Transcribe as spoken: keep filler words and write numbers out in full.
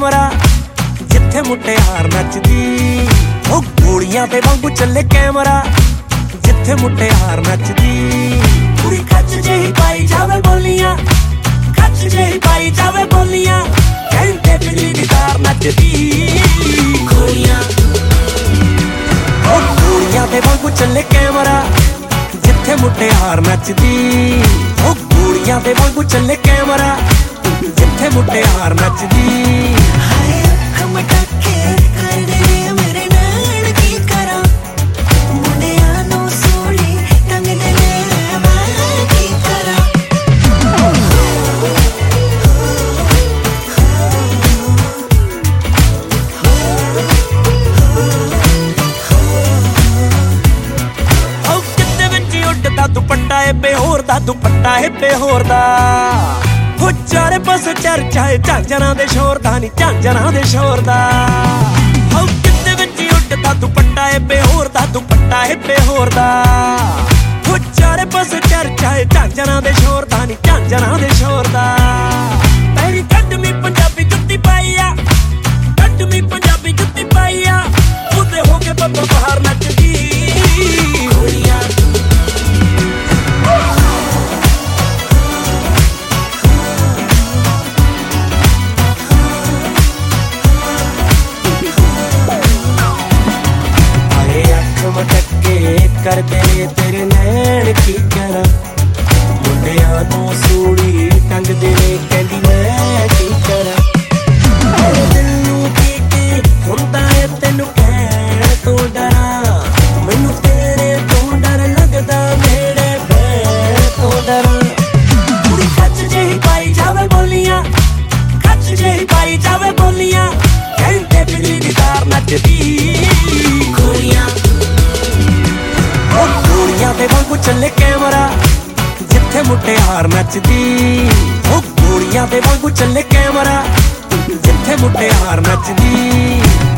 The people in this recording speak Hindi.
कैमरा जिथे मुटियार नचदी। ओ गोलियां ते वांगू चले कैमरा जिथे मुटियार नचदी। पूरी खच जेही पाई जावे बोलियां, खच जेही पाई जावे बोलियां, कहंदे बिजली दी तार नचदी। गोलियां ओ गोलियां ते वांगू चले कैमरा जिथे मुटियार नचदी। ओ गोलियां ते वांगू चले कैमरा जिथे मुटियार नचदी। हाय हम टक्के कर दे मेरे नाल की करा, मुंडियां नू सूली टंग दे मैं की करा। ओ किते विच उड़दा दुपट्टा है बेहोर दा, दुपट्टा है बेहोर दा। हो चारे पासे चर्चा है झांझरां दे शोर दा, नी झांझरां दे शोर दा। हो किते विच उड़दा दुपट्टा है बेहोर दा, दुपट्टा है बेहोर दा। हो चारे पासे चर्चा है झांझरां दे शोर दा, नी झांझरां दे शोर दा। पैरी कड्डमी पंजाबी जुत्ती पाई आ, कड्डमी पंजाबी जुत्ती पाई आ, उदे हो के बब्बर बाहर नचदी। गोलियां कर दे तेरे नैन की करा, मुंडियां नू सूली टंग दे कहंदी मैं की करा। मेरे दिल नू की की हुंदा है तैनू कहण तो डरा, मैनू तेरे तो डर लगदा मेरे भैण तो डरा। पूरी खच जेही पाई जावे बोलियां, खच जेही पाई जावे बोलियां, कहंदे बिजली दी तार नचदी। गोलियां गोलियां ते वांगू चले कैमरा जिथे मुटियार नचदी। ओ गोलियां ते वांगू चले कैमरा जिथे मुटियार नचदी।